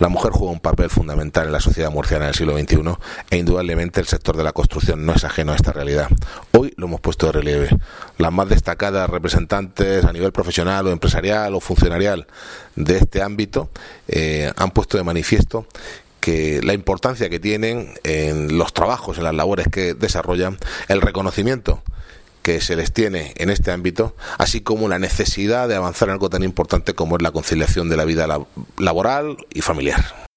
La mujer juega un papel fundamental en la sociedad murciana del siglo XXI e indudablemente el sector de la construcción no es ajeno a esta realidad. Hoy lo hemos puesto de relieve. Las más destacadas representantes a nivel profesional o empresarial o funcionarial de este ámbito han puesto de manifiesto que la importancia que tienen en los trabajos, en las labores que desarrollan, el reconocimiento que se les tiene en este ámbito, así como la necesidad de avanzar en algo tan importante como es la conciliación de la vida laboral y familiar.